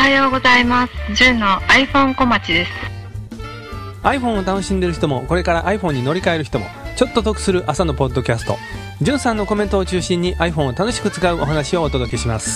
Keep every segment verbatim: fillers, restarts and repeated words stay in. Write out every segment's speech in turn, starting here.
はようございます。じゅんの iPhone 小町です。 iPhone を楽しんでる人もこれから iPhone に乗り換える人もちょっと得する朝のポッドキャスト、じゅんさんのコメントを中心に iPhone を楽しく使うお話をお届けします。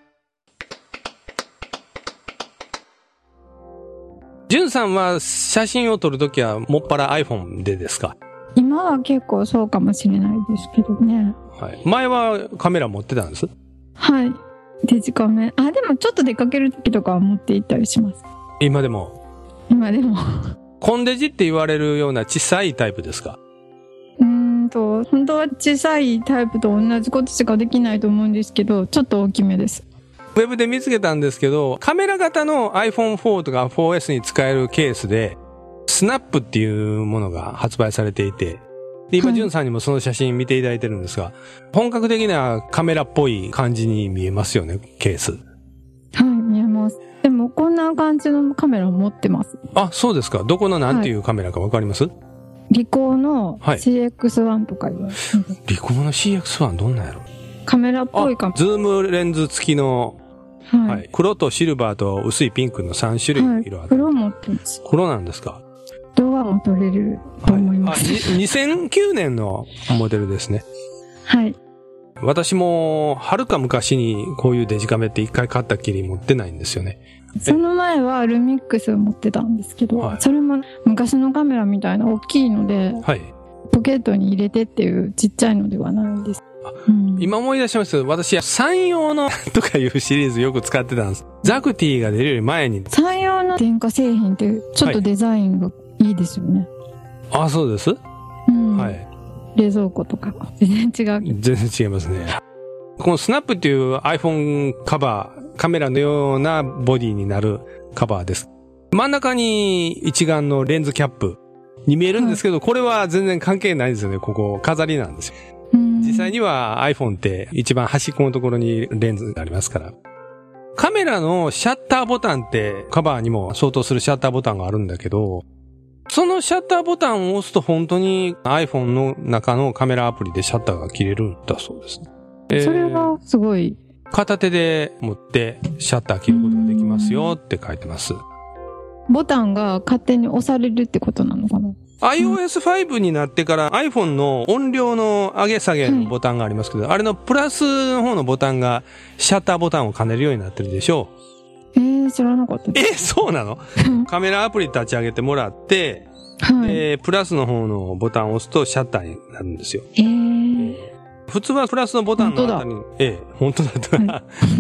じゅんさんは写真を撮るときはもっぱら iPhone でですか？ 今は結構そうかもしれないですけどね。 はい、前はカメラ持ってたんです？ はい、デジカメ。あ、でもちょっと出かけるときとかは持って行ったりします。 今でも？ 今でもコンデジって言われるような小さいタイプですか？ うーんと本当は小さいタイプと同じことしかできないと思うんですけど、ちょっと大きめです。 ウェブで見つけたんですけど、カメラ型の アイフォンフォー とか フォーエス に使えるケースでスナップっていうものが発売されていて、で今、はい、ジュンさんにもその写真見ていただいてるんですが、本格的なカメラっぽい感じに見えますよね、ケース。 はい、見えます。でもこんな感じのカメラを持ってます。 あ、そうですか。どこのなんていうカメラかわかります？はい、 リコーの シーエックスワン とか言われて、はい、 リコーの シーエックスワン どんなやろ？ カメラっぽいカメラ。 ズームレンズ付きの、はいはい、黒とシルバーと薄いピンクのさん種類の色ある、はい、 黒持ってます。 黒なんですか？ 動画も撮れると思います。 はい、あにせんきゅうねんのモデルですね。 はい。 私もはるか昔にこういうデジカメって一回買ったきり持ってないんですよね。 その前はルミックスを持ってたんですけど、はい、それも昔のカメラみたいな大きいので、はい、ポケットに入れてっていうちっちゃいのではないんです。 うん、今思い出しましたけど、私山陽のとかいうシリーズよく使ってたんです。ザクティが出るより前に。 山陽の電化製品ってちょっとデザインがいいですよね。 はい、あ、そうです。 うん。はい。冷蔵庫とか全然違う。 全然違いますね。このスナップっていう iPhone カバー、カメラのようなボディになるカバーです。真ん中に一眼のレンズキャップに見えるんですけど、はい、これは全然関係ないんですよね。ここ飾りなんですよ。実際には iPhone って一番端っこのところにレンズがありますから。カメラのシャッターボタンってカバーにも相当するシャッターボタンがあるんだけど、そのシャッターボタンを押すと本当に iPhone の中のカメラアプリでシャッターが切れるんだそうですね。 それはすごい。 片手で持ってシャッター切ることができますよって書いてます。 ボタンが勝手に押されるってことなのかな？ アイオーエスファイブ になってから iPhone の音量の上げ下げのボタンがありますけど、はい、あれのプラスの方のボタンがシャッターボタンを兼ねるようになってるでしょう。えー、知らなかったです。 えー、そうなの？カメラアプリ立ち上げてもらって、はい、でプラスの方のボタンを押すとシャッターになるんですよ。 えー、 普通はプラスのボタンのあたりに、ええ、本当だったら、はい、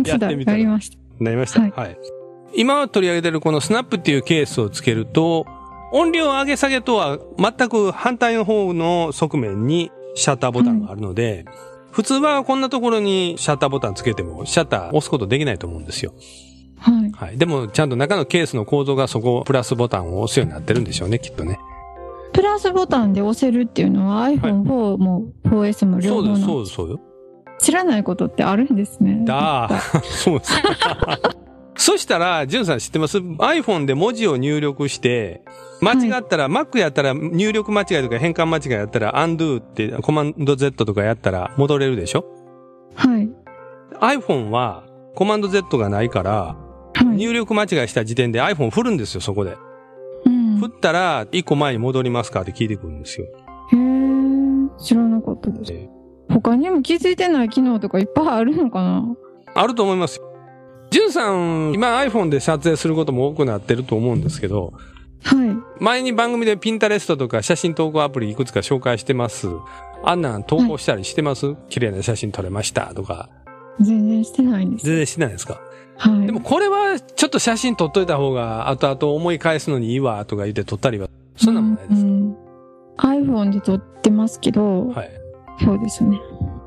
やってみたら。 なりました。 なりました。はい。はい、今取り上げてるこのスナップっていうケースをつけると、音量上げ下げとは全く反対の方の側面にシャッターボタンがあるので、はい、普通はこんなところにシャッターボタンつけてもシャッター押すことできないと思うんですよ。 はい。 はい。でもちゃんと中のケースの構造がそこプラスボタンを押すようになってるんでしょうね、きっとね。 プラスボタンで押せるっていうのは アイフォンフォー も フォーエス も両方なんです。 そうです、そうです、そうよ。 知らないことってあるんですね。 だー、そうです。そしたら、ジュンさん知ってます？ iPhone で文字を入力して、間違ったら、はい、Mac やったら入力間違いとか変換間違いやったら undo ってコマンド Z とかやったら戻れるでしょ？はい。iPhone はコマンド Z がないから、はい、入力間違いした時点で iPhone 振るんですよ、そこで。うん、振ったら、一個前に戻りますかって聞いてくるんですよ。 へー、知らなかったです。えー、他にも気づいてない機能とかいっぱいあるのかな？ あると思いますよ。ジュンさん、今 iPhone で撮影することも多くなってると思うんですけど、はい。前に番組でピンタレストとか写真投稿アプリいくつか紹介してます。あんなん投稿したりしてます？はい、綺麗な写真撮れましたとか。 全然してないんです。 全然してないですか？ はい。 でもこれはちょっと写真撮っといた方が後々思い返すのにいいわとか言って撮ったりは、そんなもんないですか？うんうん、 iPhone で撮ってますけど、はい。そうですね。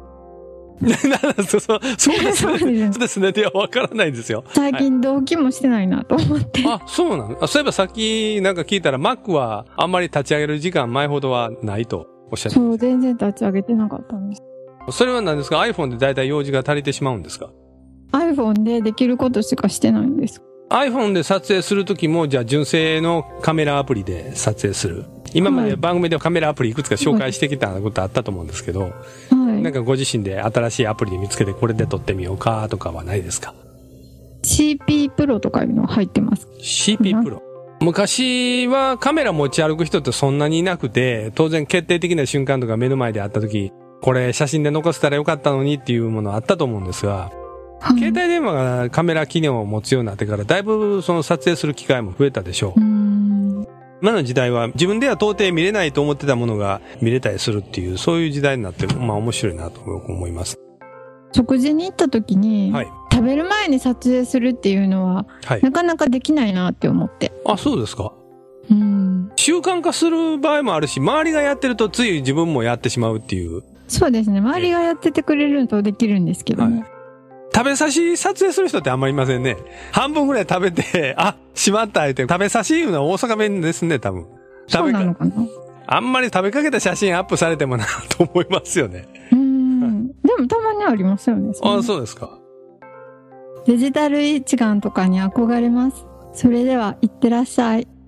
そうそう、そうですね。そうですね。いや、わからないんですよ。 最近同期もしてないなと思って。 はい、あ、そうなの？あ、そういえばさっきなんか聞いたら Mac はあんまり立ち上げる時間前ほどはないとおっしゃってました。 そう、全然立ち上げてなかったんです。 それは何ですか？ iPhone でだいたい用事が足りてしまうんですか？ iPhone でできることしかしてないんです。 iPhone で撮影するときも、じゃあ純正のカメラアプリで撮影する。今まで番組でカメラアプリいくつか紹介してきたことあったと思うんですけど、はい、なんかご自身で新しいアプリで見つけてこれで撮ってみようかとかはないですか？ シーピー プロとかいうの入ってます。 シーピー プロ。昔はカメラ持ち歩く人ってそんなにいなくて、当然決定的な瞬間とか目の前であった時、これ写真で残せたらよかったのにっていうものあったと思うんですが、はい、携帯電話がカメラ機能を持つようになってからだいぶその撮影する機会も増えたでしょう。うーん、今の時代は自分では到底見れないと思ってたものが見れたりするっていう、そういう時代になって、まあ面白いなと思います。 食事に行った時に、はい、食べる前に撮影するっていうのは、はい、なかなかできないなって思って。 あ、そうですか。うん、習慣化する場合もあるし、周りがやってるとつい自分もやってしまうっていう。 そうですね。周りがやっててくれるとできるんですけどね。はい、 食べさし撮影する人ってあんまりいませんね。半分ぐらい食べて、あ、しまったって食べさしいうのは大阪弁ですね、多分。 そうなのかな。 あんまり食べかけた写真アップされてもなと思いますよね。 うん。でもたまにありますよね。 あ、そうですか。 デジタル一眼とかに憧れます。それでは、いってらっしゃい。